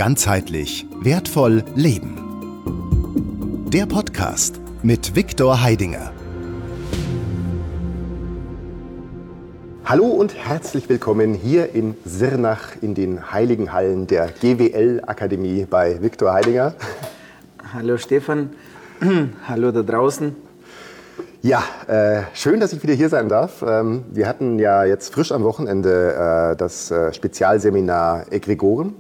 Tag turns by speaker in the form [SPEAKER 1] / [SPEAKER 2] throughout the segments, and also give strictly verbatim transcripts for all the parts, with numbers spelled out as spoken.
[SPEAKER 1] Ganzheitlich wertvoll leben. Der Podcast mit Viktor Heidinger.
[SPEAKER 2] Hallo und herzlich willkommen hier in Sirnach in den heiligen Hallen der G W L-Akademie bei Viktor Heidinger.
[SPEAKER 3] Hallo Stefan, hallo da draußen.
[SPEAKER 2] Ja, äh, schön, dass ich wieder hier sein darf. Ähm, wir hatten ja jetzt frisch am Wochenende äh, das äh, Spezialseminar Egregoren.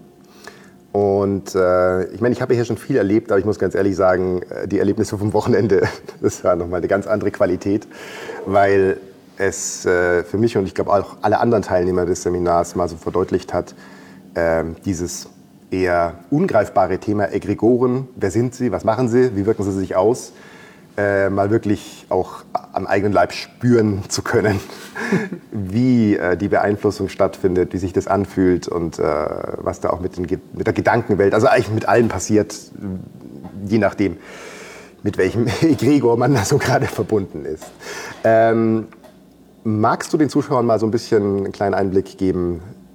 [SPEAKER 2] Und äh, ich meine, ich habe hier schon viel erlebt, aber ich muss ganz ehrlich sagen, die Erlebnisse vom Wochenende, das war nochmal eine ganz andere Qualität, weil es äh, für mich und ich glaube auch alle anderen Teilnehmer des Seminars mal so verdeutlicht hat, äh, dieses eher ungreifbare Thema Egregoren, wer sind sie, was machen sie, wie wirken sie sich aus, äh, mal wirklich auch am eigenen Leib spüren zu können, wie äh, die Beeinflussung stattfindet, wie sich das anfühlt und äh, was da auch mit, den, mit der Gedankenwelt, also eigentlich mit allem passiert, je nachdem, mit welchem Egregor man da so gerade verbunden ist. Ähm, magst du den Zuschauern mal so ein bisschen einen kleinen Einblick geben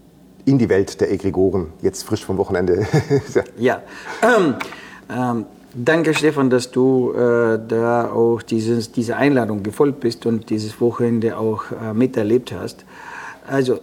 [SPEAKER 2] in die Welt der Egregoren, jetzt frisch vom Wochenende?
[SPEAKER 3] Ja, ähm, ähm, danke Stefan, dass du äh, da auch dieses, diese Einladung gefolgt bist und dieses Wochenende auch äh, miterlebt hast. Also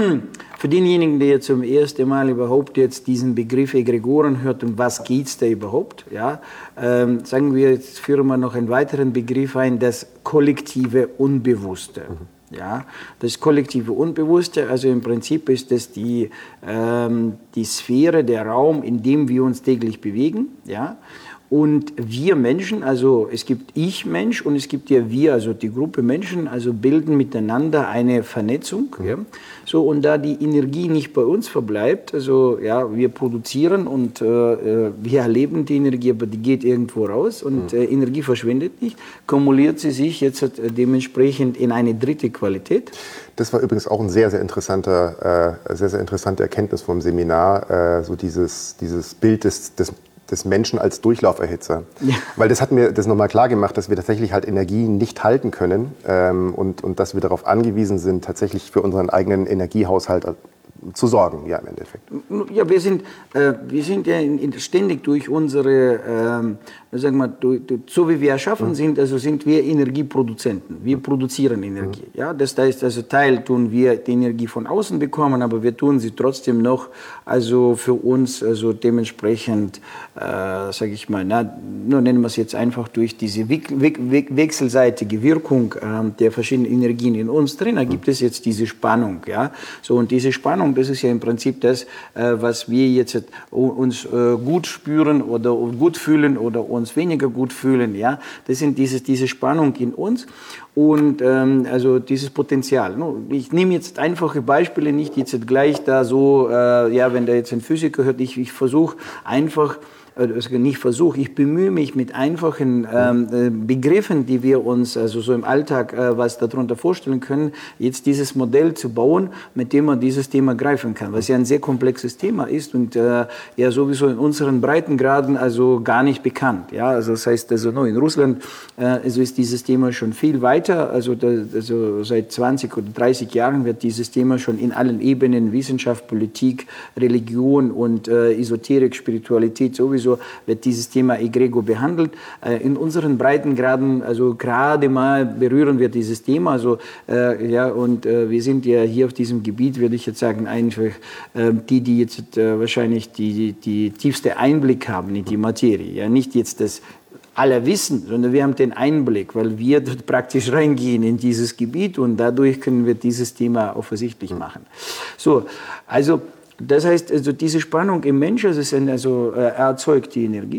[SPEAKER 3] für denjenigen, der zum ersten Mal überhaupt jetzt diesen Begriff Egregoren hört und was geht's da überhaupt, ja, ähm, sagen wir, jetzt führen wir noch einen weiteren Begriff ein, das kollektive Unbewusste. Mhm. Ja, das kollektive Unbewusste, also im Prinzip ist das die, ähm, die Sphäre, der Raum, in dem wir uns täglich bewegen. Ja? Und wir Menschen, also es gibt Ich-Mensch und es gibt ja wir, also die Gruppe Menschen, also bilden miteinander eine Vernetzung. Ja? So, und da die Energie nicht bei uns verbleibt, also ja, wir produzieren und äh, wir erleben die Energie, aber die geht irgendwo raus und äh, Energie verschwindet nicht, kumuliert sie sich jetzt äh, dementsprechend in eine dritte Qualität.
[SPEAKER 2] Das war übrigens auch ein sehr, sehr interessanter, äh, sehr, sehr interessante Erkenntnis vom Seminar, äh, so dieses, dieses Bild des, des des Menschen als Durchlauferhitzer. Ja. Weil das hat mir das nochmal klar gemacht, dass wir tatsächlich halt Energie nicht halten können ähm, und, und dass wir darauf angewiesen sind, tatsächlich für unseren eigenen Energiehaushalt zu sorgen, ja, im Endeffekt.
[SPEAKER 3] Ja, wir sind, äh, wir sind ja in, in, ständig durch unsere, ähm, sagen wir, durch, durch, so wie wir erschaffen mhm. sind, also sind wir Energieproduzenten. Wir produzieren Energie. Mhm. Ja, das heißt, also Teil tun wir die Energie von außen bekommen, aber wir tun sie trotzdem noch, also für uns, also dementsprechend, äh, sage ich mal, na, nur nennen wir es jetzt einfach durch diese we we we wechselseitige Wirkung äh, der verschiedenen Energien in uns drin, da gibt es jetzt diese Spannung, ja, so und diese Spannung, das ist ja im Prinzip das, was wir jetzt uns gut spüren oder gut fühlen oder uns weniger gut fühlen. Ja? Das sind dieses, diese Spannung in uns und ähm, also dieses Potenzial. Ich nehme jetzt einfache Beispiele, nicht jetzt gleich da so, äh, ja, wenn da jetzt ein Physiker hört, ich, ich versuche einfach, also nicht versuche, ich bemühe mich mit einfachen ähm, Begriffen, die wir uns also so im Alltag äh, was darunter vorstellen können, jetzt dieses Modell zu bauen, mit dem man dieses Thema greifen kann, was ja ein sehr komplexes Thema ist und äh, ja sowieso in unseren Breitengraden also gar nicht bekannt. Ja, also das heißt also no, in Russland äh, also ist dieses Thema schon viel weiter, also, da, also seit zwanzig oder dreißig Jahren wird dieses Thema schon in allen Ebenen, Wissenschaft, Politik, Religion und äh, Esoterik, Spiritualität sowieso wird dieses Thema Egregor behandelt. In unseren Breitengraden, also gerade mal berühren wir dieses Thema. Also, äh, ja, und äh, wir sind ja hier auf diesem Gebiet, würde ich jetzt sagen, einfach äh, die, die jetzt äh, wahrscheinlich die, die tiefste Einblick haben in die Materie. Ja, nicht jetzt das alle wissen, sondern wir haben den Einblick, weil wir dort praktisch reingehen in dieses Gebiet und dadurch können wir dieses Thema offensichtlich machen. So, also das heißt, also diese Spannung im Menschen, also, ist ein, also äh, erzeugt die Energie.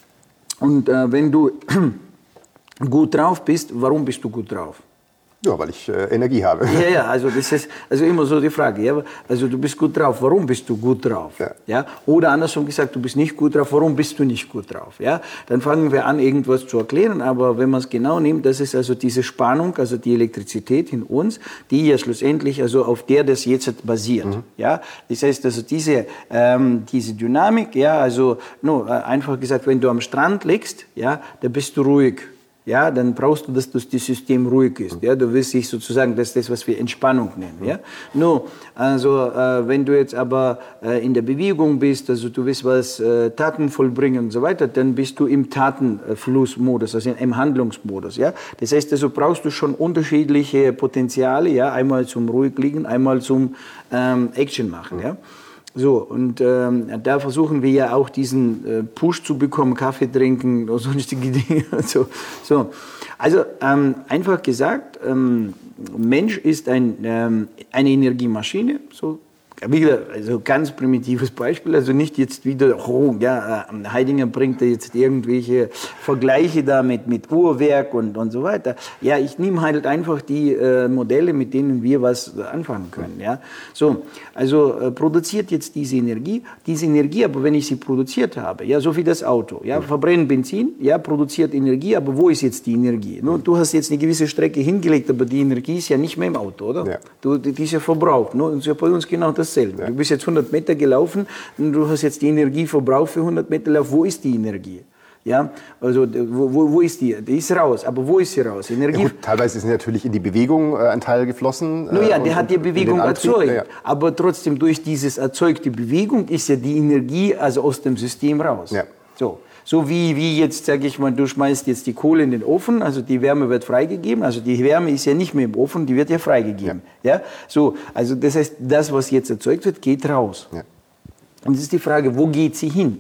[SPEAKER 3] Und äh, wenn du gut drauf bist, warum bist du gut drauf?
[SPEAKER 2] Ja, weil ich äh, Energie habe.
[SPEAKER 3] Ja, ja, also das ist also immer so die Frage. Ja? Also du bist gut drauf, warum bist du gut drauf? Ja. Ja? Oder andersrum gesagt, du bist nicht gut drauf, warum bist du nicht gut drauf? Ja? Dann fangen wir an, irgendwas zu erklären, aber wenn man es genau nimmt, das ist also diese Spannung, also die Elektrizität in uns, die ja schlussendlich, also auf der das jetzt basiert. Mhm. Ja? Das heißt also diese, ähm, diese Dynamik, ja, also no, einfach gesagt, wenn du am Strand liegst, ja, da bist du ruhig. ja, dann brauchst du, dass das System ruhig ist. Ja, du willst dich sozusagen, das ist das, was wir Entspannung nennen. Ja. No, also äh, wenn du jetzt aber äh, in der Bewegung bist, also du willst was äh, Taten vollbringen und so weiter, dann bist du im Tatenflussmodus, also im Handlungsmodus. Ja. Das heißt, also brauchst du schon unterschiedliche Potenziale, ja, einmal zum ruhig liegen, einmal zum ähm, Action machen. Ja. So, und ähm, da versuchen wir ja auch diesen äh, Push zu bekommen, Kaffee trinken oder sonstige Dinge. so, so. Also ähm, einfach gesagt, ähm, Mensch ist ein, ähm, eine Energiemaschine, so. Wieder, also ganz primitives Beispiel, also nicht jetzt wieder, oh, ja, Heidinger bringt da jetzt irgendwelche Vergleiche da mit, mit Uhrwerk und, und so weiter. Ja, ich nehme halt einfach die äh, Modelle, mit denen wir was anfangen können. Ja. So, also äh, produziert jetzt diese Energie, diese Energie, aber wenn ich sie produziert habe, ja, so wie das Auto, ja, verbrennen Benzin, ja, produziert Energie, aber wo ist jetzt die Energie? Nun, du hast jetzt eine gewisse Strecke hingelegt, aber die Energie ist ja nicht mehr im Auto, oder? Ja. Du, die, die ist ja verbraucht. Ne? Und ist ja bei uns genau das. Dasselbe. Ja. Du bist jetzt hundert Meter gelaufen und du hast jetzt die Energie verbraucht für hundert Meter Lauf. Wo ist die Energie? Ja, also wo, wo, wo ist die? Die ist raus. Aber wo ist sie raus? Energie.
[SPEAKER 2] Ja gut, teilweise ist natürlich in die Bewegung äh, ein Teil geflossen.
[SPEAKER 3] Nun ja, der hat die Bewegung erzeugt. Ja, ja. Aber trotzdem durch dieses erzeugte Bewegung ist ja die Energie also aus dem System raus. Ja. So. So wie, wie jetzt, sage ich mal, du schmeißt jetzt die Kohle in den Ofen, also die Wärme wird freigegeben, also die Wärme ist ja nicht mehr im Ofen, die wird ja freigegeben. Ja. Ja? So, also das heißt, das, was jetzt erzeugt wird, geht raus. Ja. Und es ist die Frage, wo geht sie hin?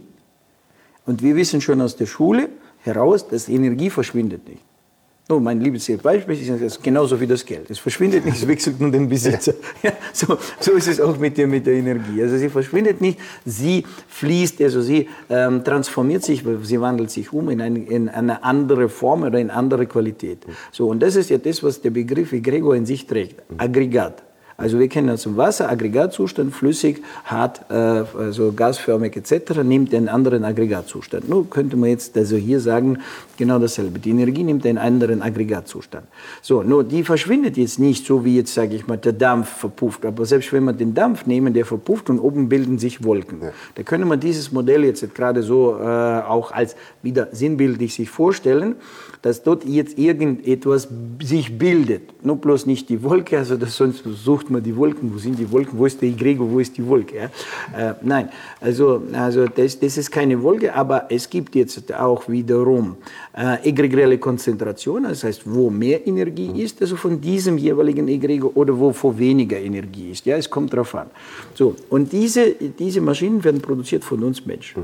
[SPEAKER 3] Und wir wissen schon aus der Schule heraus, dass Energie verschwindet nicht. Oh, mein liebes Beispiel ist genauso wie das Geld. Es verschwindet nicht, es wechselt nur den Besitzer. Ja, so, so ist es auch mit der, mit der Energie. Also sie verschwindet nicht, sie fließt, also sie ähm, transformiert sich, sie wandelt sich um in eine, in eine andere Form oder in andere Qualität. So, und das ist ja das, was der Begriff Egregor in sich trägt. Aggregat. Also wir kennen das zum Wasser, Aggregatzustand, flüssig, hart, äh, also gasförmig et cetera, nimmt einen anderen Aggregatzustand. Nun könnte man jetzt also hier sagen, genau dasselbe. Die Energie nimmt einen anderen Aggregatzustand. So, nur die verschwindet jetzt nicht, so wie jetzt, sage ich mal, der Dampf verpufft. Aber selbst wenn wir den Dampf nehmen, der verpufft und oben bilden sich Wolken. Ja. Da können wir dieses Modell jetzt gerade so äh, auch als wieder sinnbildlich sich vorstellen, dass dort jetzt irgendetwas sich bildet. Nur bloß nicht die Wolke, also das, sonst sucht man die Wolken, wo sind die Wolken, wo ist der Egregor, wo ist die Wolke? Ja? Äh, nein, also, also das, das ist keine Wolke, aber es gibt jetzt auch wiederum äh, egregiale Konzentration, das heißt, wo mehr Energie ist, also von diesem jeweiligen Egregor oder wo vor weniger Energie ist. Ja, es kommt drauf an. So, und diese, diese Maschinen werden produziert von uns Menschen.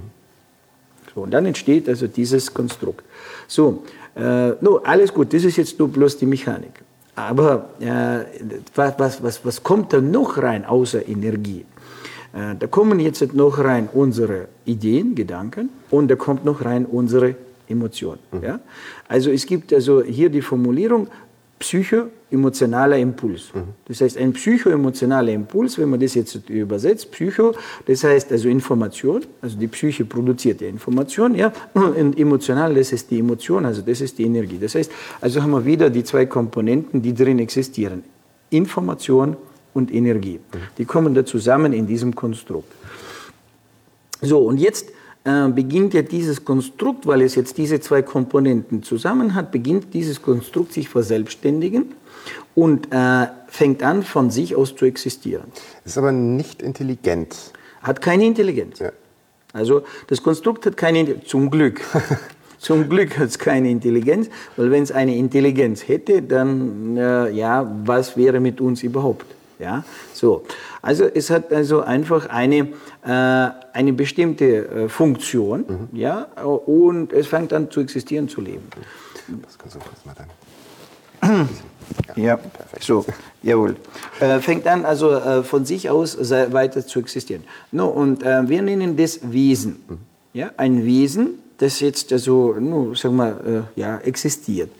[SPEAKER 3] So, und dann entsteht also dieses Konstrukt. So, äh, no, alles gut, das ist jetzt nur bloß die Mechanik. Aber äh, was, was, was kommt da noch rein außer Energie? Äh, da kommen jetzt noch rein unsere Ideen, Gedanken und da kommt noch rein unsere Emotionen. Mhm. Ja? Also es gibt also hier die Formulierung psycho-emotionaler Impuls. Mhm. Das heißt, ein psycho-emotionaler Impuls, wenn man das jetzt übersetzt, Psycho, das heißt also Information, also die Psyche produziert ja Information, ja, und emotional, das ist die Emotion, also das ist die Energie. Das heißt, also haben wir wieder die zwei Komponenten, die drin existieren, Information und Energie. Mhm. Die kommen da zusammen in diesem Konstrukt. So, und jetzt äh, beginnt ja dieses Konstrukt, weil es jetzt diese zwei Komponenten zusammen hat, beginnt dieses Konstrukt sich verselbstständigen und äh, fängt an, von sich aus zu existieren.
[SPEAKER 2] Ist aber nicht intelligent.
[SPEAKER 3] Hat keine Intelligenz. Ja. Also das Konstrukt hat keine Intelligenz, zum Glück. Zum Glück hat es keine Intelligenz, weil wenn es eine Intelligenz hätte, dann, äh, ja, was wäre mit uns überhaupt? Ja, so. Also es hat also einfach eine, äh, eine bestimmte äh, Funktion, mhm. ja, und es fängt an zu existieren, zu leben.
[SPEAKER 2] Das kannst du kurz mal dann.
[SPEAKER 3] Ja, ja, perfekt. So, jawohl. Äh, fängt an also äh, von sich aus weiter zu existieren. No, und äh, wir nennen das Wesen. Mhm. Ja, ein Wesen, das jetzt also, no, sag mal, äh, ja, existiert.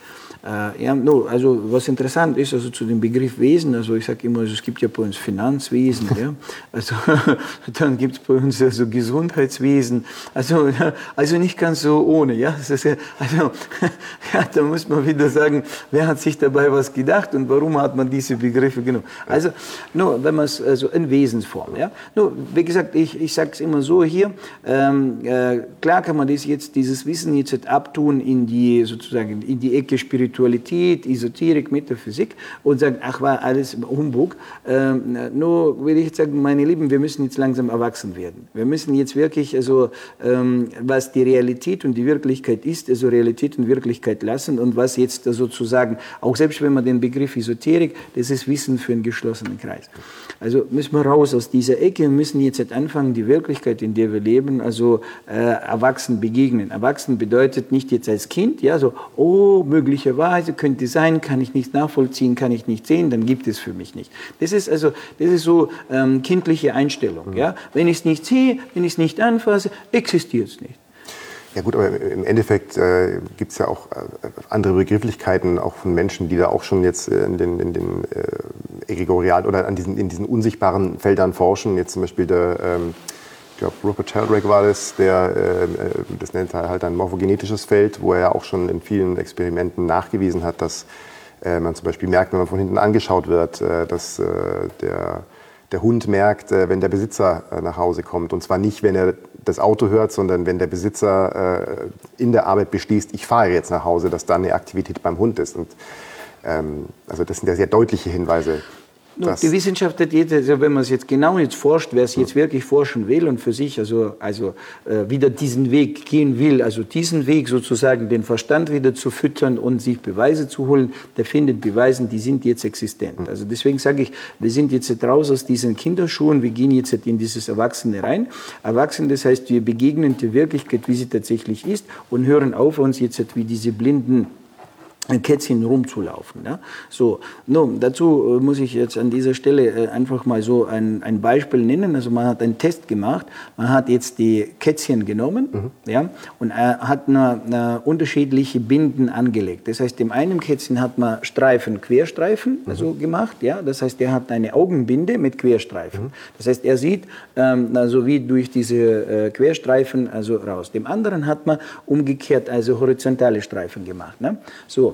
[SPEAKER 3] Äh, ja, no, also was interessant ist, also zu dem Begriff Wesen, also ich sage immer, also es gibt ja bei uns Finanzwesen, ja, also dann gibt es bei uns also Gesundheitswesen, also, also nicht ganz so ohne, ja, das ist ja, also ja, da muss man wieder sagen, wer hat sich dabei was gedacht und warum hat man diese Begriffe genommen? Also nur, wenn man es also in Wesensform, ja, nur wie gesagt, ich, ich sage es immer so hier, ähm, äh, klar kann man das jetzt, dieses Wissen jetzt abtun in die sozusagen in die Ecke Spiritualität, Esoterik, Metaphysik und sagen, ach, war alles Humbug. Ähm, nur will ich jetzt sagen, meine Lieben, wir müssen jetzt langsam erwachsen werden. Wir müssen jetzt wirklich, also ähm, was die Realität und die Wirklichkeit ist, also Realität und Wirklichkeit lassen und was jetzt sozusagen, auch selbst wenn man den Begriff Esoterik, das ist Wissen für einen geschlossenen Kreis. Also müssen wir raus aus dieser Ecke und müssen jetzt anfangen, die Wirklichkeit, in der wir leben, also äh, erwachsen begegnen. Erwachsen bedeutet nicht jetzt als Kind, ja, so, oh, möglicherweise könnte sein, kann ich nicht nachvollziehen, kann ich nicht sehen, dann gibt es für mich nicht. Das ist also, das ist so ähm, kindliche Einstellung, mhm. ja. Wenn ich es nicht sehe, wenn ich es nicht anfasse, existiert es nicht.
[SPEAKER 2] Ja gut, aber im Endeffekt äh, gibt es ja auch äh, andere Begrifflichkeiten, auch von Menschen, die da auch schon jetzt in den, in den äh, Egregorial oder an diesen, in diesen unsichtbaren Feldern forschen. Jetzt zum Beispiel der, ähm, ich glaube Rupert Sheldrake war das, der, äh, das nennt er halt ein morphogenetisches Feld, wo er ja auch schon in vielen Experimenten nachgewiesen hat, dass äh, man zum Beispiel merkt, wenn man von hinten angeschaut wird, äh, dass äh, der der Hund merkt, wenn der Besitzer nach Hause kommt. Und zwar nicht, wenn er das Auto hört, sondern wenn der Besitzer in der Arbeit beschließt, ich fahre jetzt nach Hause, dass dann eine Aktivität beim Hund ist. Und, ähm, also das sind ja sehr deutliche Hinweise.
[SPEAKER 3] Die Wissenschaft hat jetzt, also wenn man es jetzt genau jetzt forscht, wer es jetzt wirklich forschen will und für sich also, also äh, wieder diesen Weg gehen will, also diesen Weg sozusagen den Verstand wieder zu füttern und sich Beweise zu holen, der findet Beweisen, die sind jetzt existent. Also deswegen sage ich, wir sind jetzt raus aus diesen Kinderschuhen, wir gehen jetzt in dieses Erwachsene rein. Erwachsen, das heißt, wir begegnen der Wirklichkeit, wie sie tatsächlich ist und hören auf, uns jetzt wie diese blinden ein Kätzchen rumzulaufen. Ja? So, nun, dazu muss ich jetzt an dieser Stelle einfach mal so ein, ein Beispiel nennen. Also man hat einen Test gemacht, man hat jetzt die Kätzchen genommen mhm. ja, und er hat eine, eine unterschiedliche Binden angelegt. Das heißt, dem einen Kätzchen hat man Streifen, Querstreifen mhm. also gemacht. Ja? Das heißt, er hat eine Augenbinde mit Querstreifen. Mhm. Das heißt, er sieht ähm, also wie durch diese äh, Querstreifen also raus. Dem anderen hat man umgekehrt also horizontale Streifen gemacht. Ne? So.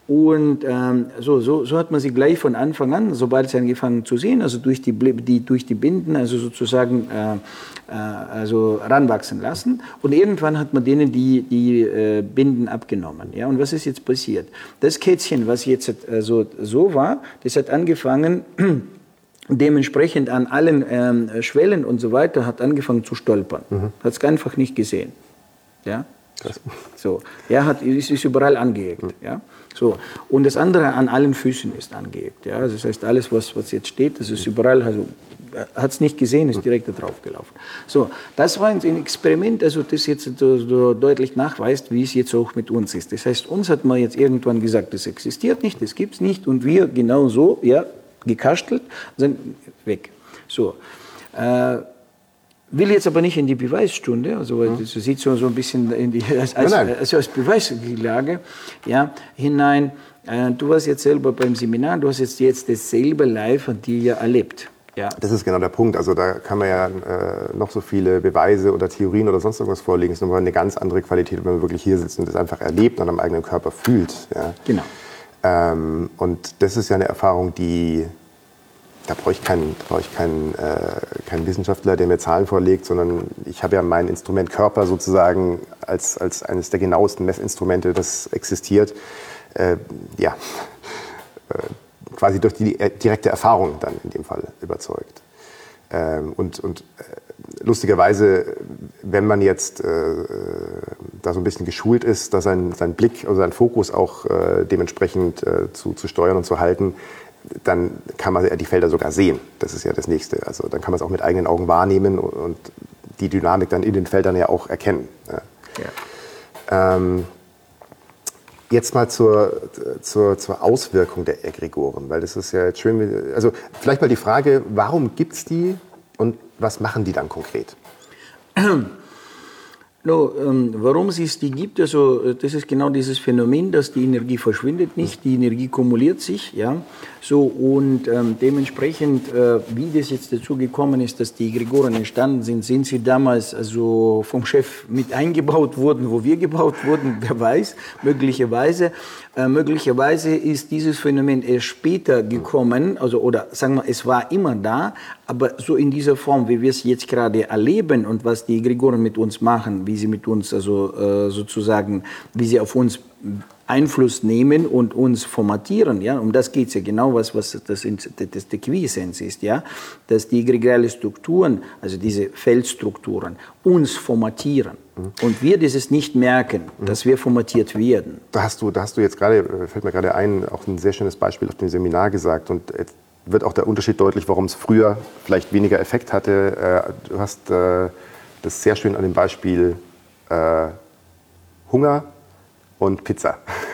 [SPEAKER 3] Und ähm, so, so, so hat man sie gleich von Anfang an, sobald sie angefangen zu sehen, also durch die, die, durch die Binden, also sozusagen äh, äh, also ranwachsen lassen. Und irgendwann hat man denen die, die äh, Binden abgenommen. Ja? Und was ist jetzt passiert? Das Kätzchen, was jetzt also so war, das hat angefangen, dementsprechend an allen ähm, Schwellen und so weiter, hat angefangen zu stolpern. Mhm. Hat es einfach nicht gesehen. Ja? So, er hat, ist, ist überall angeeckt. Mhm. Ja? So. Und das andere an allen Füßen ist angeeckt. Ja? Also das heißt, alles, was, was jetzt steht, das ist überall, also hat es nicht gesehen, ist direkt da drauf gelaufen. So, das war ein Experiment, also das jetzt so, so deutlich nachweist, wie es jetzt auch mit uns ist. Das heißt, uns hat man jetzt irgendwann gesagt, das existiert nicht, das gibt es nicht und wir genau so, ja, gekastelt, sind weg. So. Äh, will jetzt aber nicht in die Beweisstunde, also mhm. das sieht so, so ein bisschen in die, als, als, also als Beweislage ja, hinein. Äh, du warst jetzt selber beim Seminar, du hast jetzt, jetzt dasselbe live an dir ja erlebt. Ja.
[SPEAKER 2] Das ist genau der Punkt. Also da kann man ja äh, noch so viele Beweise oder Theorien oder sonst irgendwas vorlegen. Es ist nochmal eine ganz andere Qualität, wenn man wirklich hier sitzt und das einfach erlebt und am eigenen Körper fühlt. Ja.
[SPEAKER 3] Genau.
[SPEAKER 2] Ähm, und das ist ja eine Erfahrung, die Da brauche ich keinen, brauche ich keinen, äh, keinen Wissenschaftler, der mir Zahlen vorlegt, sondern ich habe ja mein Instrument Körper sozusagen als, als eines der genauesten Messinstrumente, das existiert, äh, ja, äh, quasi durch die direkte Erfahrung dann in dem Fall überzeugt. Ähm, und und äh, lustigerweise, wenn man jetzt äh, da so ein bisschen geschult ist, da sein, sein Blick oder sein Fokus auch äh, dementsprechend äh, zu, zu steuern und zu halten, dann kann man die Felder sogar sehen. Das ist ja das Nächste. Also dann kann man es auch mit eigenen Augen wahrnehmen und die Dynamik dann in den Feldern ja auch erkennen. Ja. Ja. Ähm, jetzt mal zur, zur, zur Auswirkung der Egregoren, weil das ist ja jetzt schön. Also vielleicht mal die Frage, warum gibt es die und was machen die dann konkret?
[SPEAKER 3] No, ähm, warum es die gibt, also das ist genau dieses Phänomen, dass die Energie verschwindet nicht, die Energie kumuliert sich, ja, so und ähm, dementsprechend, äh, wie das jetzt dazu gekommen ist, dass die Egregoren entstanden sind, sind sie damals also vom Chef mit eingebaut worden, wo wir gebaut wurden, wer weiß, möglicherweise. Äh, möglicherweise ist dieses Phänomen erst später gekommen, also oder sagen wir, es war immer da, aber so in dieser Form, wie wir es jetzt gerade erleben und was die Egregoren mit uns machen, wie sie mit uns also äh, sozusagen, wie sie auf uns Einfluss nehmen und uns formatieren, ja, um das geht es ja genau, was, was das, das die Quintessenz ist, ja, dass die egregiale Strukturen, also diese Feldstrukturen, uns formatieren mhm. und wir dieses nicht merken, mhm. dass wir formatiert werden.
[SPEAKER 2] Da hast du, da hast du jetzt gerade, fällt mir gerade ein, auch ein sehr schönes Beispiel auf dem Seminar gesagt und jetzt wird auch der Unterschied deutlich, warum es früher vielleicht weniger Effekt hatte. Du hast äh, das sehr schön an dem Beispiel äh, Hunger und Pizza.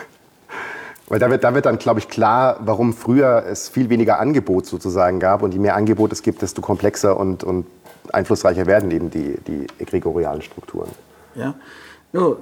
[SPEAKER 2] Weil da wird, da wird dann, glaube ich, klar, warum früher es viel weniger Angebot sozusagen gab und je mehr Angebot es gibt, desto komplexer und, und einflussreicher werden eben die, die egregorialen Strukturen.
[SPEAKER 3] Ja, no,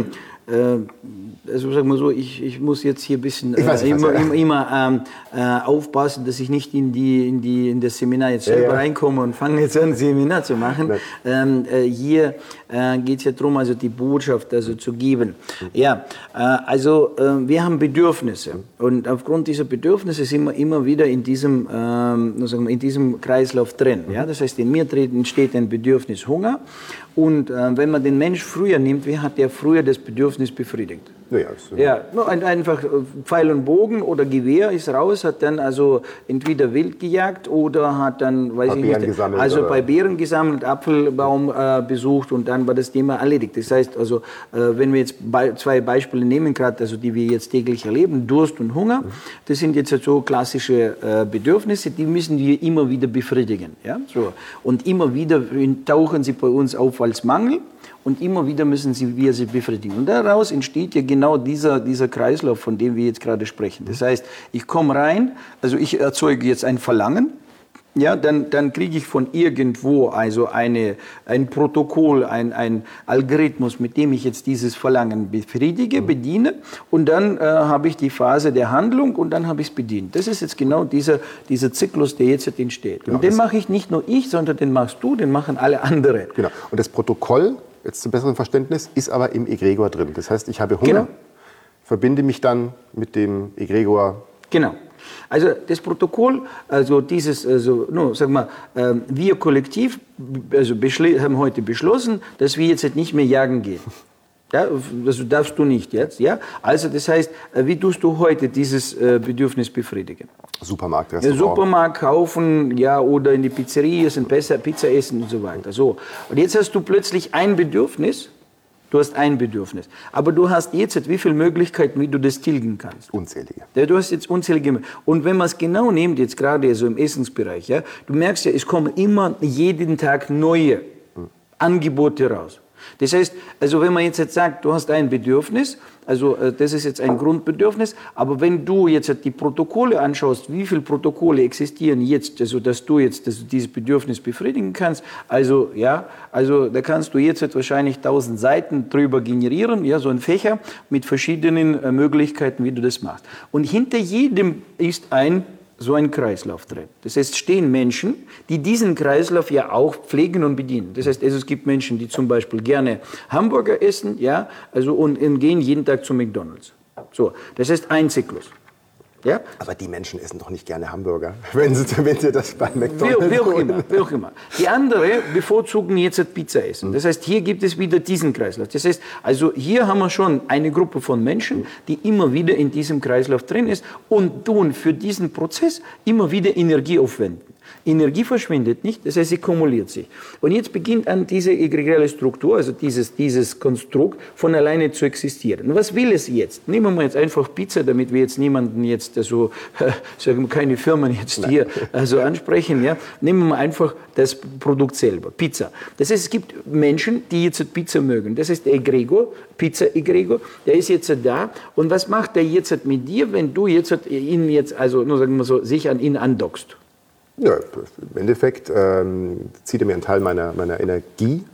[SPEAKER 3] äh, also sagen wir so, ich, ich muss jetzt hier ein bisschen äh, weiß, immer, weiß, ja. immer, immer ähm, äh, aufpassen, dass ich nicht in, die, in, die, in das Seminar jetzt selber ja, ja. reinkomme und fange jetzt an, ein Seminar zu machen. Ähm, äh, hier äh, geht es ja darum, also die Botschaft also zu geben. Mhm. Ja, äh, also äh, wir haben Bedürfnisse mhm. und aufgrund dieser Bedürfnisse sind wir immer wieder in diesem, ähm, sagen wir, in diesem Kreislauf drin. Mhm. Ja? Das heißt, in mir entsteht ein Bedürfnis Hunger. Und äh, wenn man den Mensch früher nimmt, wie hat der früher das Bedürfnis befriedigt?
[SPEAKER 2] Ja,
[SPEAKER 3] ja, nur ein, einfach Pfeil und Bogen oder Gewehr ist raus, hat dann also entweder wild gejagt oder hat dann, weiß ich nicht, also oder? bei Beeren gesammelt, Apfelbaum äh, besucht und dann war das Thema erledigt. Das heißt also, äh, wenn wir jetzt be zwei Beispiele nehmen, gerade also die wir jetzt täglich erleben, Durst und Hunger, mhm. das sind jetzt so klassische äh, Bedürfnisse, die müssen wir immer wieder befriedigen. Ja? So. Und immer wieder tauchen sie bei uns auf als Mangel. Und immer wieder müssen sie, wir sie befriedigen. Und daraus entsteht ja genau dieser, dieser Kreislauf, von dem wir jetzt gerade sprechen. Das heißt, ich komme rein, also ich erzeuge jetzt ein Verlangen, ja, dann, dann kriege ich von irgendwo also eine, ein Protokoll, ein, ein Algorithmus, mit dem ich jetzt dieses Verlangen befriedige, bediene und dann äh, habe ich die Phase der Handlung und dann habe ich es bedient. Das ist jetzt genau dieser, dieser Zyklus, der jetzt entsteht. Genau, und den mache ich nicht nur ich, sondern den machst du, den machen alle anderen.
[SPEAKER 2] Genau. Und das Protokoll, jetzt zum besseren Verständnis, ist aber im Egregor drin. Das heißt, ich habe Hunger, genau. verbinde mich dann mit dem Egregor.
[SPEAKER 3] Genau. Also das Protokoll, also dieses, also no, sag mal, äh, wir kollektiv, also haben heute beschlossen, dass wir jetzt nicht mehr jagen gehen. Ja, das darfst du nicht jetzt, ja. Also das heißt, wie tust du heute dieses äh, Bedürfnis befriedigen?
[SPEAKER 2] Supermarkt,
[SPEAKER 3] Restaurant. Supermarkt kaufen, ja, oder in die Pizzeria essen, besser Pizza essen und so weiter. So. Und jetzt hast du plötzlich ein Bedürfnis. Du hast ein Bedürfnis. Aber du hast jetzt wie viele Möglichkeiten, wie du das tilgen kannst?
[SPEAKER 2] Unzählige.
[SPEAKER 3] Ja, du hast jetzt unzählige. Und wenn man es genau nimmt, jetzt gerade so im Essensbereich, ja, du merkst ja, es kommen immer jeden Tag neue hm. Angebote raus. Das heißt, also wenn man jetzt, jetzt sagt, du hast ein Bedürfnis, also äh, das ist jetzt ein Grundbedürfnis, aber wenn du jetzt die Protokolle anschaust, wie viele Protokolle existieren jetzt, also dass du jetzt dass du dieses Bedürfnis befriedigen kannst, also ja, also da kannst du jetzt wahrscheinlich tausend Seiten drüber generieren, ja, so ein Fächer mit verschiedenen äh, Möglichkeiten, wie du das machst. Und hinter jedem ist ein so ein Kreislauf drin. Das heißt, stehen Menschen, die diesen Kreislauf ja auch pflegen und bedienen. Das heißt, also es gibt Menschen, die zum Beispiel gerne Hamburger essen, ja, also und, und gehen jeden Tag zu McDonald's. So, das heißt ein Zyklus. Ja?
[SPEAKER 2] Aber die Menschen essen doch nicht gerne Hamburger, wenn sie, wenn sie das bei McDonald's
[SPEAKER 3] wie, wie auch immer, wie auch immer. Die anderen bevorzugen jetzt Pizza essen. Das heißt, hier gibt es wieder diesen Kreislauf. Das heißt, also hier haben wir schon eine Gruppe von Menschen, die immer wieder in diesem Kreislauf drin ist und tun für diesen Prozess immer wieder Energie aufwenden. Energie verschwindet nicht, das heißt, sie kumuliert sich. Und jetzt beginnt an diese egregiale Struktur, also dieses, dieses Konstrukt, von alleine zu existieren. Und was will es jetzt? Nehmen wir jetzt einfach Pizza, damit wir jetzt niemanden jetzt, also, sagen wir, keine Firmen jetzt hier also ansprechen, ja. Nehmen wir einfach das Produkt selber, Pizza. Das heißt, es gibt Menschen, die jetzt Pizza mögen. Das heißt, der Egregor, Pizza-Egregor, der ist jetzt da. Und was macht der jetzt mit dir, wenn du jetzt ihn jetzt, also, nur sagen wir so, sich an ihn andockst?
[SPEAKER 2] Ja, im Endeffekt ähm, zieht er mir einen Teil meiner, meiner Energie ab.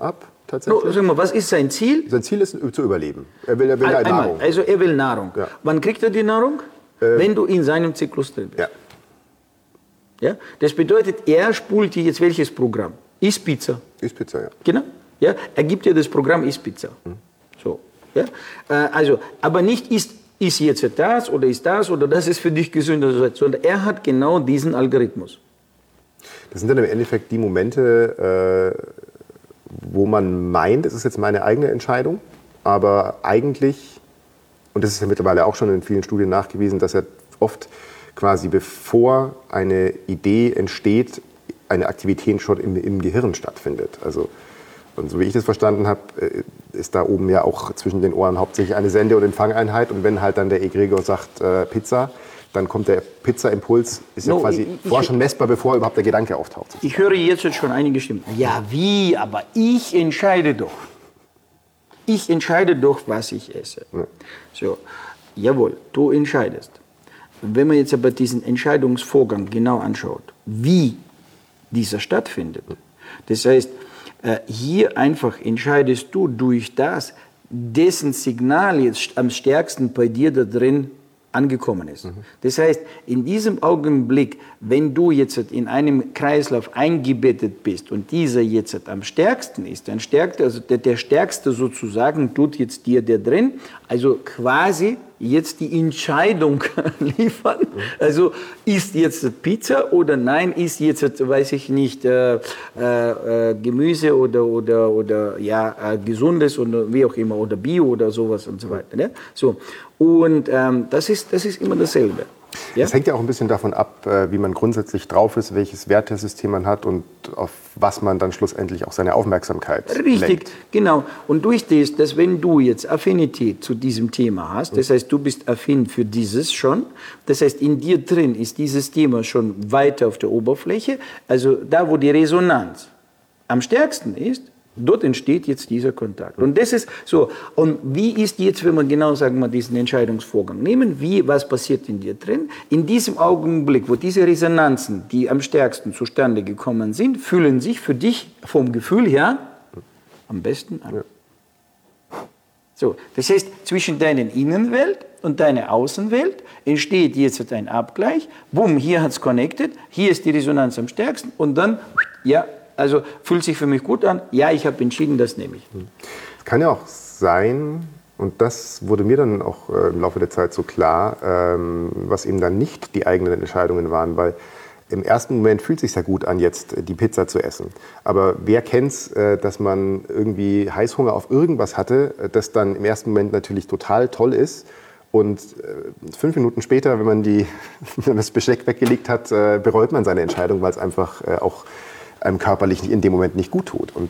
[SPEAKER 2] tatsächlich.
[SPEAKER 3] No, sag mal, was ist sein Ziel?
[SPEAKER 2] Sein Ziel ist zu überleben. Er will, er will
[SPEAKER 3] Einmal,
[SPEAKER 2] Nahrung.
[SPEAKER 3] also er will Nahrung.
[SPEAKER 2] Ja.
[SPEAKER 3] Wann kriegt er die Nahrung?
[SPEAKER 2] Ähm,
[SPEAKER 3] Wenn du in seinem Zyklus drin bist.
[SPEAKER 2] Ja.
[SPEAKER 3] Ja? Das bedeutet, er spult dir jetzt welches Programm? Ist Pizza.
[SPEAKER 2] Ist Pizza, ja.
[SPEAKER 3] Genau. Ja? Er gibt dir das Programm Ist Pizza. Mhm. So. Ja? Äh, also, aber nicht ist, ist jetzt das oder ist das oder das ist für dich gesünder, sondern er hat genau diesen Algorithmus.
[SPEAKER 2] Das sind dann im Endeffekt die Momente, äh, wo man meint, es ist jetzt meine eigene Entscheidung, aber eigentlich, und das ist ja mittlerweile auch schon in vielen Studien nachgewiesen, dass ja oft quasi bevor eine Idee entsteht, eine Aktivität schon im, im Gehirn stattfindet. Also, und so wie ich das verstanden habe, ist da oben ja auch zwischen den Ohren hauptsächlich eine Sende- und Empfangeinheit. Und wenn halt dann der Egregor sagt äh, Pizza, dann kommt der Pizza-Impuls, ist ja
[SPEAKER 3] No,
[SPEAKER 2] quasi
[SPEAKER 3] ich- ich-
[SPEAKER 2] vorher schon messbar, bevor überhaupt der Gedanke auftaucht.
[SPEAKER 3] Ich höre jetzt schon einige Stimmen. Ja, wie? Aber ich entscheide doch. Ich entscheide doch, was ich esse.
[SPEAKER 2] Ja.
[SPEAKER 3] So, jawohl, du entscheidest. Wenn man jetzt aber diesen Entscheidungsvorgang genau anschaut, wie dieser stattfindet, das heißt, äh, hier einfach entscheidest du durch das, dessen Signal jetzt am stärksten bei dir da drin angekommen ist. Mhm. Das heißt, in diesem Augenblick, wenn du jetzt in einem Kreislauf eingebettet bist und dieser jetzt am stärksten ist, dann stärkt, also der, der Stärkste sozusagen tut jetzt dir der drin, also quasi jetzt die Entscheidung liefern. Mhm. Also ist jetzt Pizza oder nein, ist jetzt, weiß ich nicht, äh, äh, Gemüse oder, oder, oder ja, äh, gesundes oder wie auch immer oder Bio oder sowas und so weiter. Ne? So. Und ähm, das, ist, das ist immer dasselbe. Ja?
[SPEAKER 2] Das hängt ja auch ein bisschen davon ab, wie man grundsätzlich drauf ist, welches Wertesystem man hat und auf was man dann schlussendlich auch seine Aufmerksamkeit
[SPEAKER 3] Richtig,
[SPEAKER 2] lenkt.
[SPEAKER 3] genau. Und durch das, dass wenn du jetzt Affinität zu diesem Thema hast, das heißt, du bist affin für dieses schon, das heißt, in dir drin ist dieses Thema schon weiter auf der Oberfläche, also da, wo die Resonanz am stärksten ist, dort entsteht jetzt dieser Kontakt. Und das ist so. Und wie ist jetzt, wenn man genau, sagen wir, diesen Entscheidungsvorgang nehmen, wie, was passiert in dir drin? In diesem Augenblick, wo diese Resonanzen, die am stärksten zustande gekommen sind, fühlen sich für dich vom Gefühl her am besten an. Ja. So, das heißt, zwischen deiner Innenwelt und deiner Außenwelt entsteht jetzt ein Abgleich. Bumm, hier hat es connected, hier ist die Resonanz am stärksten und dann, ja, also fühlt sich für mich gut an. Ja, ich habe entschieden, das nehme ich.
[SPEAKER 2] Es kann ja auch sein, und das wurde mir dann auch äh, im Laufe der Zeit so klar, ähm, was eben dann nicht die eigenen Entscheidungen waren, weil im ersten Moment fühlt es sich ja gut an, jetzt die Pizza zu essen. Aber wer kennt's, äh, dass man irgendwie Heißhunger auf irgendwas hatte, das dann im ersten Moment natürlich total toll ist. Und äh, fünf Minuten später, wenn man, die, wenn man das Besteck weggelegt hat, äh, bereut man seine Entscheidung, weil es einfach äh, auch einem körperlich in dem Moment nicht gut tut. Und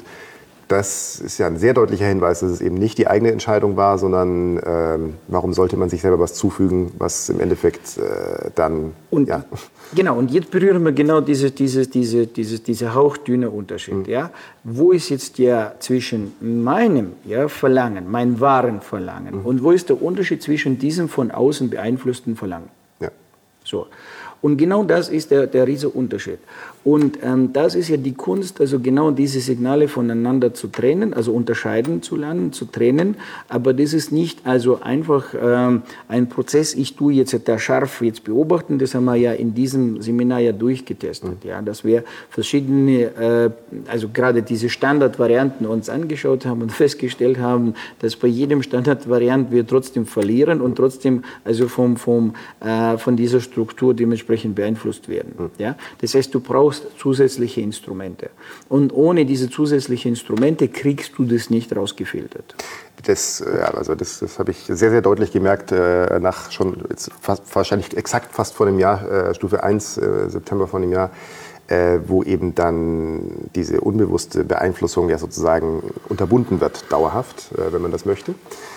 [SPEAKER 2] das ist ja ein sehr deutlicher Hinweis, dass es eben nicht die eigene Entscheidung war, sondern ähm, warum sollte man sich selber was zufügen, was im Endeffekt äh, dann...
[SPEAKER 3] Und,
[SPEAKER 2] ja.
[SPEAKER 3] Genau, und jetzt berühren wir genau diese, diese, diese, diese, diese hauchdünne Unterschied. Mhm. Ja? Wo ist jetzt der zwischen meinem ja, Verlangen, meinem wahren Verlangen, mhm. und wo ist der Unterschied zwischen diesem von außen beeinflussten Verlangen?
[SPEAKER 2] Ja.
[SPEAKER 3] So. Und genau das ist der, der riesige Unterschied. Und ähm, das ist ja die Kunst, also genau diese Signale voneinander zu trennen, also unterscheiden zu lernen, zu trennen. Aber das ist nicht also einfach ähm, ein Prozess, ich tue jetzt da scharf jetzt beobachten, das haben wir ja in diesem Seminar ja durchgetestet, mhm. ja, dass wir verschiedene, äh, also gerade diese Standardvarianten uns angeschaut haben und festgestellt haben, dass bei jedem Standardvariant wir trotzdem verlieren und trotzdem also vom, vom, äh, von dieser Struktur dementsprechend beeinflusst werden. Mhm. Ja? Das heißt, du brauchst zusätzliche Instrumente. Und ohne diese zusätzlichen Instrumente kriegst du das nicht rausgefiltert.
[SPEAKER 2] Das, ja, also das, das habe ich sehr, sehr deutlich gemerkt, äh, nach schon jetzt fast, wahrscheinlich exakt fast vor einem Jahr, äh, Stufe eins, äh, September vor einem Jahr, äh, wo eben dann diese unbewusste Beeinflussung ja sozusagen unterbunden wird, dauerhaft, äh, wenn man das möchte.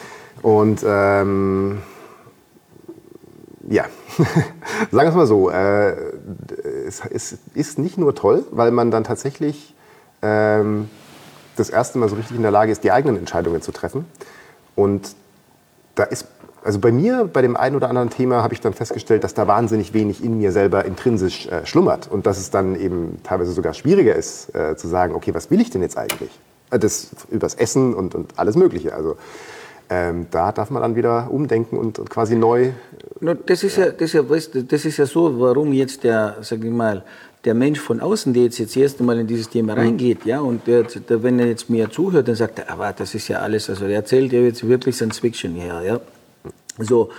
[SPEAKER 2] Und ähm, ja, sagen wir es mal so, äh, es, es ist nicht nur toll, weil man dann tatsächlich ähm, das erste Mal so richtig in der Lage ist, die eigenen Entscheidungen zu treffen. Und da ist, also bei mir, bei dem einen oder anderen Thema habe ich dann festgestellt, dass da wahnsinnig wenig in mir selber intrinsisch äh, schlummert und dass es dann eben teilweise sogar schwieriger ist, äh, zu sagen, okay, was will ich denn jetzt eigentlich? das übers Essen und, und alles Mögliche. Also ähm, da darf man dann wieder umdenken und, und quasi neu.
[SPEAKER 3] No, das ist ja, ja, das ist ja, das ist ja so, warum jetzt der, sag ich mal, der Mensch von außen, der jetzt das erste Mal in dieses Thema reingeht, ja, und der, der, wenn er jetzt mir zuhört, dann sagt er, aber das ist ja alles, also er erzählt ja jetzt wirklich Science Fiction her, ja. So,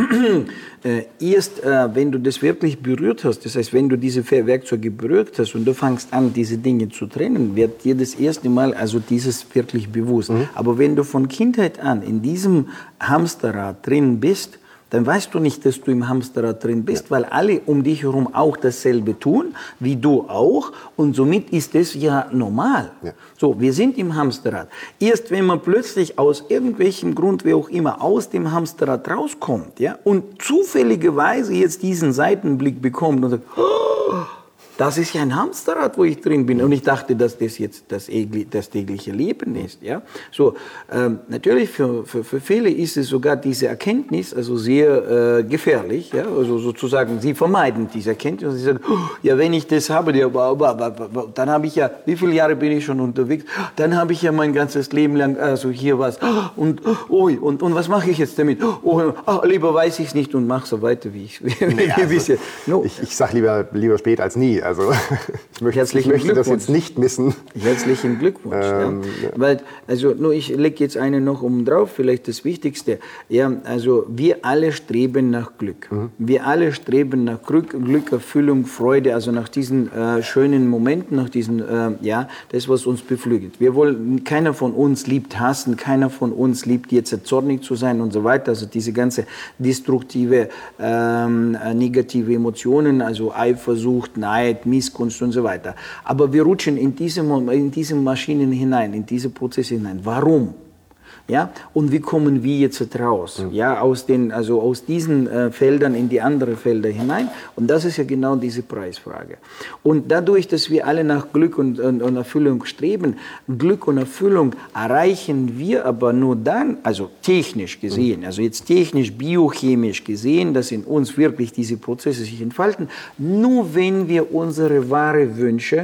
[SPEAKER 3] äh, erst äh, wenn du das wirklich berührt hast, das heißt, wenn du diese Werkzeuge berührt hast und du fängst an, diese Dinge zu trennen, wird dir das erste Mal also dieses wirklich bewusst. Mhm. Aber wenn du von Kindheit an in diesem Hamsterrad drin bist, dann weißt du nicht, dass du im Hamsterrad drin bist, ja. weil alle um dich herum auch dasselbe tun, wie du auch. Und somit ist das ja normal. Ja. So, wir sind im Hamsterrad. Erst wenn man plötzlich aus irgendwelchem Grund, wie auch immer, aus dem Hamsterrad rauskommt, ja, und zufälligerweise jetzt diesen Seitenblick bekommt und sagt, oh, das ist ja ein Hamsterrad, wo ich drin bin. Und ich dachte, dass das jetzt das, das tägliche Leben ist. Ja? So, ähm, natürlich für, für, für viele ist es sogar diese Erkenntnis also sehr äh, gefährlich. Ja? Also sozusagen, sie vermeiden diese Erkenntnis. Und sie sagen, oh, ja, wenn ich das habe, ja, aber, aber, aber, dann habe ich ja, wie viele Jahre bin ich schon unterwegs? Dann habe ich ja mein ganzes Leben lang, also hier was. Und, oh, und, und was mache ich jetzt damit? Oh, oh, lieber weiß ich es nicht und mache so weiter, wie ich es
[SPEAKER 2] nee, also, no. Ich, ich sage lieber, lieber spät als nie. Also ich möchte, ich möchte das jetzt nicht missen.
[SPEAKER 3] Herzlichen Glückwunsch. Ähm, ja. Ja. Weil, also nur ich lege jetzt eine noch oben drauf, vielleicht das Wichtigste. Ja, also wir alle streben nach Glück. Mhm. Wir alle streben nach Glück, Glück, Erfüllung, Freude, also nach diesen äh, schönen Momenten, nach diesen, äh, ja, das, was uns beflügelt. Wir wollen, keiner von uns liebt hassen, keiner von uns liebt jetzt zornig zu sein und so weiter. Also diese ganze destruktive, ähm, negative Emotionen, also Eifersucht, Neid, Missgunst und so weiter. Aber wir rutschen in diese, in diese Maschinen hinein, in diese Prozesse hinein. Warum? Ja? Und wie kommen wir jetzt raus? Mhm. Ja, aus, den, also aus diesen äh, Feldern in die anderen Felder hinein. Und das ist ja genau diese Preisfrage. Und dadurch, dass wir alle nach Glück und, und, und Erfüllung streben, Glück und Erfüllung erreichen wir aber nur dann, also technisch gesehen, also jetzt technisch, biochemisch gesehen, dass in uns wirklich diese Prozesse sich entfalten, nur wenn wir unsere wahren Wünsche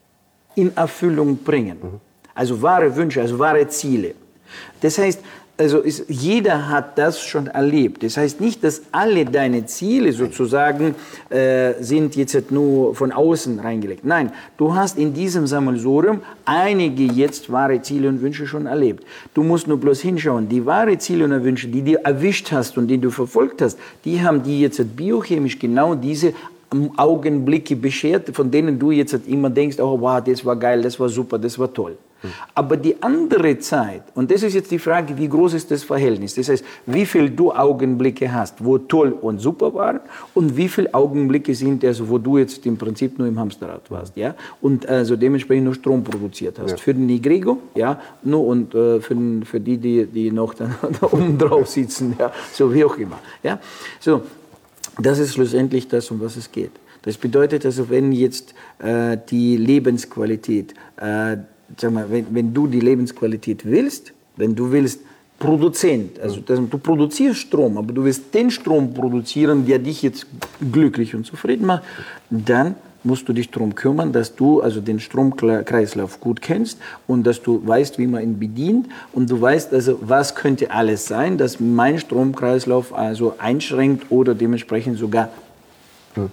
[SPEAKER 3] in Erfüllung bringen. Mhm. Also wahre Wünsche, also wahre Ziele. Das heißt, also ist, jeder hat das schon erlebt. Das heißt nicht, dass alle deine Ziele sozusagen äh, sind jetzt nur von außen reingelegt. Nein, du hast in diesem Sammelsurium einige jetzt wahre Ziele und Wünsche schon erlebt. Du musst nur bloß hinschauen. Die wahre Ziele und Wünsche, die du erwischt hast und die du verfolgt hast, die haben die jetzt biochemisch genau diese Augenblicke beschert, von denen du jetzt immer denkst, oh wow, das war geil, das war super, das war toll. Mhm. Aber die andere Zeit, und das ist jetzt die Frage, wie groß ist das Verhältnis? Das heißt, wie viel du Augenblicke hast, wo toll und super waren, und wie viele Augenblicke sind, also wo du jetzt im Prinzip nur im Hamsterrad warst, ja, und also dementsprechend nur Strom produziert hast. Ja. Für den Nigrego, ja, nur und äh, für, den, für die, die, die noch da, da oben drauf sitzen, ja, so wie auch immer, ja, so. Das ist schlussendlich das, um was es geht. Das bedeutet also, wenn jetzt äh, die Lebensqualität, äh, sag mal, wenn, wenn du die Lebensqualität willst, wenn du willst Produzent, also das, du produzierst Strom, aber du willst den Strom produzieren, der dich jetzt glücklich und zufrieden macht, dann musst du dich darum kümmern, dass du also den Stromkreislauf gut kennst und dass du weißt, wie man ihn bedient, und du weißt also, was könnte alles sein, dass mein Stromkreislauf also einschränkt oder dementsprechend sogar.
[SPEAKER 2] Hm.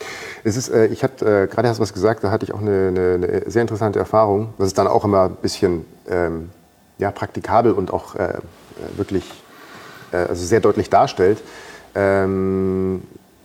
[SPEAKER 2] Es ist, äh, ich hatte äh, gerade hast du was gesagt, da hatte ich auch eine, eine, eine sehr interessante Erfahrung, das ist dann auch immer ein bisschen ähm, ja, praktikabel und auch äh, wirklich äh, also sehr deutlich darstellt. Ähm,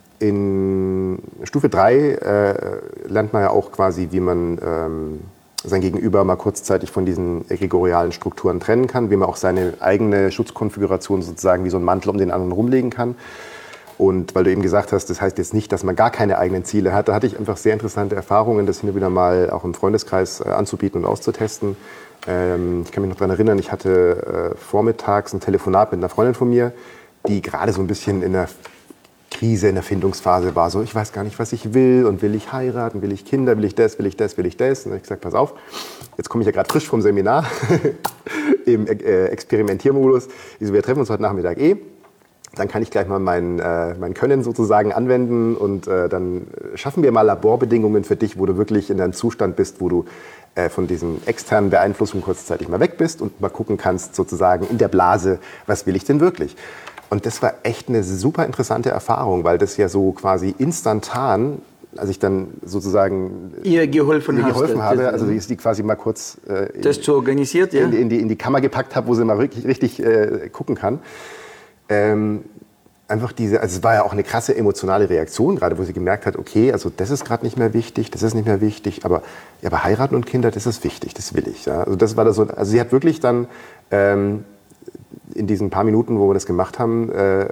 [SPEAKER 2] In Stufe drei äh, lernt man ja auch quasi, wie man ähm, sein Gegenüber mal kurzzeitig von diesen egregorialen Strukturen trennen kann, wie man auch seine eigene Schutzkonfiguration sozusagen wie so ein Mantel um den anderen rumlegen kann. Und weil du eben gesagt hast, das heißt jetzt nicht, dass man gar keine eigenen Ziele hat, da hatte ich einfach sehr interessante Erfahrungen, das hin und wieder mal auch im Freundeskreis äh, anzubieten und auszutesten. Ähm, ich kann mich noch daran erinnern, ich hatte äh, vormittags ein Telefonat mit einer Freundin von mir, die gerade so ein bisschen in der Krise, in der Findungsphase war, so ich weiß gar nicht, was ich will, und will ich heiraten, will ich Kinder, will ich das, will ich das, will ich das. Und dann habe ich gesagt, pass auf, jetzt komme ich ja gerade frisch vom Seminar im äh, Experimentiermodus. Ich so, wir treffen uns heute Nachmittag eh. dann kann ich gleich mal mein, äh, mein Können sozusagen anwenden und äh, dann schaffen wir mal Laborbedingungen für dich, wo du wirklich in einem Zustand bist, wo du äh, von diesen externen Beeinflussungen kurzzeitig mal weg bist und mal gucken kannst sozusagen in der Blase, was will ich denn wirklich? Und das war echt eine super interessante Erfahrung, weil das ja so quasi instantan, als ich dann sozusagen
[SPEAKER 3] ihr geholfen,
[SPEAKER 2] ihr
[SPEAKER 3] hast,
[SPEAKER 2] geholfen
[SPEAKER 3] das,
[SPEAKER 2] habe,
[SPEAKER 3] das,
[SPEAKER 2] also ich die quasi mal kurz äh,
[SPEAKER 3] das zu organisiert, ja?
[SPEAKER 2] in, in, die, in die Kammer gepackt habe, wo sie mal richtig, richtig äh, gucken kann. Ähm, einfach diese, also es war ja auch eine krasse emotionale Reaktion, gerade wo sie gemerkt hat, okay, also das ist gerade nicht mehr wichtig, das ist nicht mehr wichtig, aber, ja, aber heiraten und Kinder, das ist wichtig, das will ich. Ja. Also das war das so, also sie hat wirklich dann ähm, in diesen paar Minuten, wo wir das gemacht haben, äh,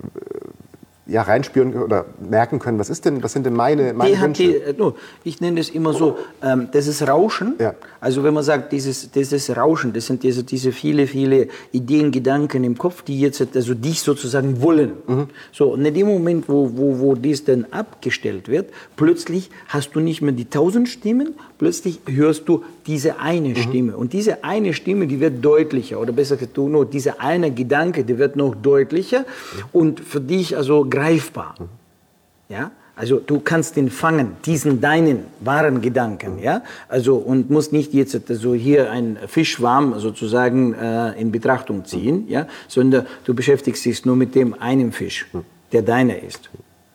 [SPEAKER 2] ja, reinspüren oder merken können, was ist denn, was sind denn meine, meine
[SPEAKER 3] die
[SPEAKER 2] Wünsche?
[SPEAKER 3] Hat die, no, ich nenne das immer so, ähm, das ist Rauschen.
[SPEAKER 2] Ja.
[SPEAKER 3] Also wenn man sagt, dieses, dieses Rauschen, das sind diese, diese viele, viele Ideen, Gedanken im Kopf, die jetzt also dich sozusagen wollen. Mhm. So, und in dem Moment, wo, wo, wo dies dann abgestellt wird, plötzlich hast du nicht mehr die tausend Stimmen, plötzlich hörst du diese eine mhm. Stimme. Und diese eine Stimme, die wird deutlicher. Oder besser gesagt, nur dieser eine Gedanke, der wird noch deutlicher mhm. und für dich also greifbar. Mhm. Ja? Also du kannst den fangen, diesen deinen wahren Gedanken, ja, also und musst nicht jetzt so hier ein Fischschwarm sozusagen äh, in Betrachtung ziehen, ja, sondern du beschäftigst dich nur mit dem einen Fisch, der deiner ist.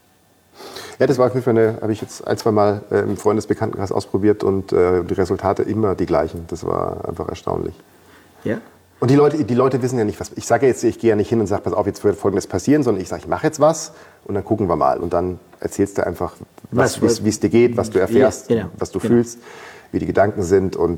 [SPEAKER 2] Ja, das war auf jeden Fall eine, habe ich jetzt ein, zwei Mal äh, im Freundesbekanntenkreis ausprobiert und äh, die Resultate immer die gleichen. Das war einfach erstaunlich.
[SPEAKER 3] Ja.
[SPEAKER 2] Und die Leute, die Leute wissen ja nicht, was. Ich sage jetzt, ich gehe ja nicht hin und sage, pass auf, jetzt wird Folgendes passieren, sondern ich sage, ich mache jetzt was und dann gucken wir mal. Und dann erzählst du einfach, was, wie es dir geht, was du erfährst,
[SPEAKER 3] ja, genau,
[SPEAKER 2] was du
[SPEAKER 3] genau.
[SPEAKER 2] fühlst, wie die Gedanken sind. Und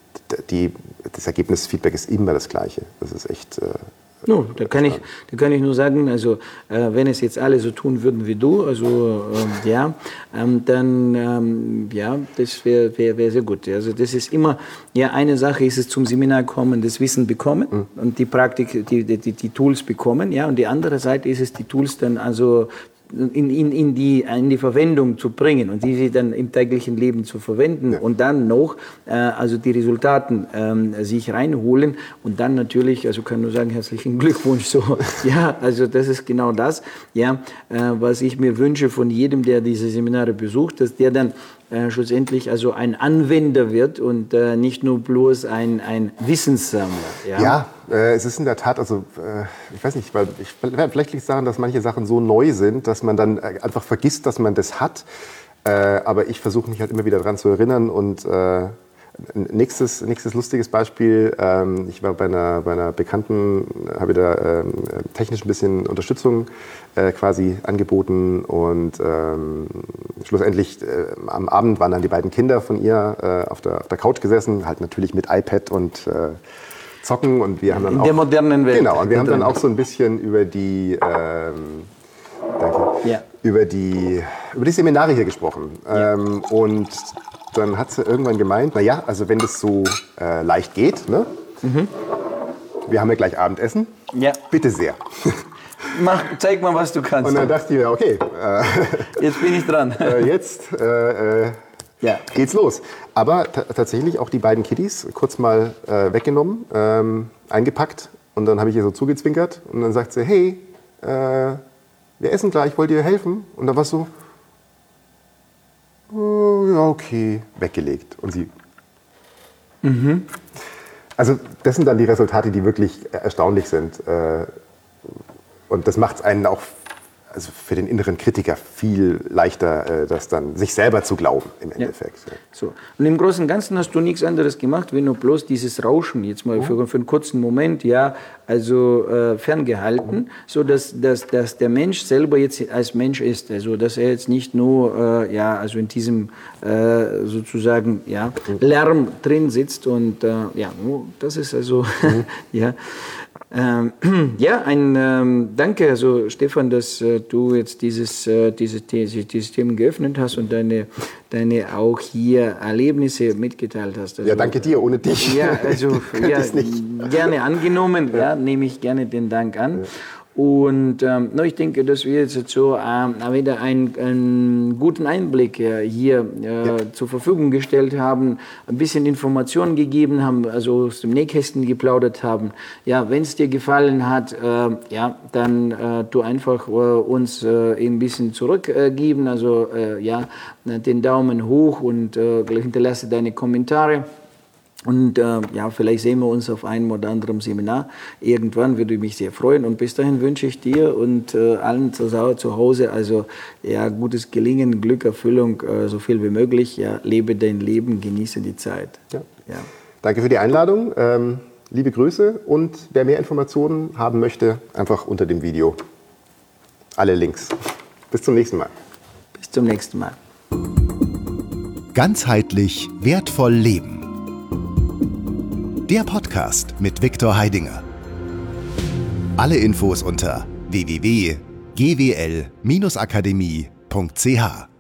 [SPEAKER 2] die, das Ergebnis, Feedback ist immer das Gleiche. Das ist echt. Äh,
[SPEAKER 3] No, da kann ich, da kann ich nur sagen, also äh, wenn es jetzt alle so tun würden wie du, also ähm, ja, ähm, dann ähm, ja, das wäre wär, wär sehr gut. Also das ist immer, ja, eine Sache ist es zum Seminar kommen, das Wissen bekommen mhm. und die Praktik, die, die, die Tools bekommen, ja, und die andere Seite ist es, die Tools dann also In, in, in, die, in die Verwendung zu bringen und die sie dann im täglichen Leben zu verwenden ja. und dann noch äh, also die Resultaten ähm, sich reinholen und dann natürlich, also kann nur sagen, herzlichen Glückwunsch, so, ja, also das ist genau das, ja, äh, was ich mir wünsche von jedem, der diese Seminare besucht, dass der dann äh, schlussendlich also ein Anwender wird und äh, nicht nur bloß ein, ein Wissenssammler. Ja,
[SPEAKER 2] ja äh, es ist in der Tat, also äh, ich weiß nicht, weil ich, vielleicht liegt es daran, dass manche Sachen so neu sind, dass man dann einfach vergisst, dass man das hat. Äh, aber ich versuche mich halt immer wieder daran zu erinnern und äh, Nächstes, nächstes lustiges Beispiel, ähm, ich war bei einer, bei einer Bekannten, habe da ähm, technisch ein bisschen Unterstützung äh, quasi angeboten und ähm, schlussendlich äh, am Abend waren dann die beiden Kinder von ihr äh, auf, der, auf der Couch gesessen, halt natürlich mit iPad und äh, zocken und wir haben dann
[SPEAKER 3] In
[SPEAKER 2] auch...
[SPEAKER 3] der modernen Welt.
[SPEAKER 2] Genau, und wir haben dann auch so ein bisschen über die... Ähm, danke,
[SPEAKER 3] ja.
[SPEAKER 2] über die, über die Seminare hier gesprochen
[SPEAKER 3] ja.
[SPEAKER 2] ähm, und dann hat sie irgendwann gemeint, naja, also wenn das so äh, leicht geht, ne? Mhm. Wir haben ja gleich Abendessen,
[SPEAKER 3] ja.
[SPEAKER 2] bitte sehr.
[SPEAKER 3] Mach, zeig mal, was du kannst.
[SPEAKER 2] Und dann dachte ich mir, okay, äh,
[SPEAKER 3] jetzt bin ich dran.
[SPEAKER 2] Äh, jetzt äh, äh, ja. geht's los. Aber tatsächlich auch die beiden Kiddies kurz mal äh, weggenommen, ähm, eingepackt und dann habe ich ihr so zugezwinkert und dann sagt sie, hey, äh, wir essen gleich, wollt ihr helfen? Und dann war es so, oh, ja, okay, weggelegt. Und sie. Mhm. Also, das sind dann die Resultate, die wirklich erstaunlich sind. Und das macht es einen auch, also für den inneren Kritiker, viel leichter, das dann sich selber zu glauben im Endeffekt. Ja.
[SPEAKER 3] So. Und im Großen und Ganzen hast du nichts anderes gemacht, wenn nur bloß dieses Rauschen jetzt mal für, für einen kurzen Moment, ja, also äh, ferngehalten, mhm. so dass, dass, dass der Mensch selber jetzt als Mensch ist, also dass er jetzt nicht nur, äh, ja, also in diesem äh, sozusagen, ja, Lärm drin sitzt und äh, ja, das ist also, mhm. ja. Ähm, ja, ein ähm, Danke, also Stefan, dass äh, du jetzt dieses, äh, diese, diese, dieses Thema geöffnet hast und deine, deine auch hier Erlebnisse mitgeteilt hast. Also,
[SPEAKER 2] ja, danke dir, ohne dich.
[SPEAKER 3] Ja, also ja, gerne angenommen, ja. Ja, nehme ich gerne den Dank an. Ja. Und ähm, no, ich denke, dass wir jetzt so ähm, wieder einen, einen guten Einblick äh, hier äh, ja. zur Verfügung gestellt haben, ein bisschen Informationen gegeben haben, also aus dem Nähkästchen geplaudert haben. Ja, wenn es dir gefallen hat, äh, ja, dann äh, du einfach äh, uns äh, ein bisschen zurückgeben, äh, also äh, ja, den Daumen hoch und äh, hinterlasse deine Kommentare. Und äh, ja, vielleicht sehen wir uns auf einem oder anderen Seminar. Irgendwann würde ich mich sehr freuen. Und bis dahin wünsche ich dir und äh, allen zu, zu Hause also ja, gutes Gelingen, Glück, Erfüllung, äh, so viel wie möglich. Ja, lebe dein Leben, genieße die Zeit.
[SPEAKER 2] Ja.
[SPEAKER 3] Ja.
[SPEAKER 2] Danke für die Einladung. Ähm, liebe Grüße. Und wer mehr Informationen haben möchte, einfach unter dem Video. Alle Links. Bis zum nächsten Mal.
[SPEAKER 3] Bis zum nächsten Mal.
[SPEAKER 1] Ganzheitlich wertvoll leben. Der Podcast mit Viktor Heidinger. Alle Infos unter w w w punkt g w l Bindestrich akademie punkt c h.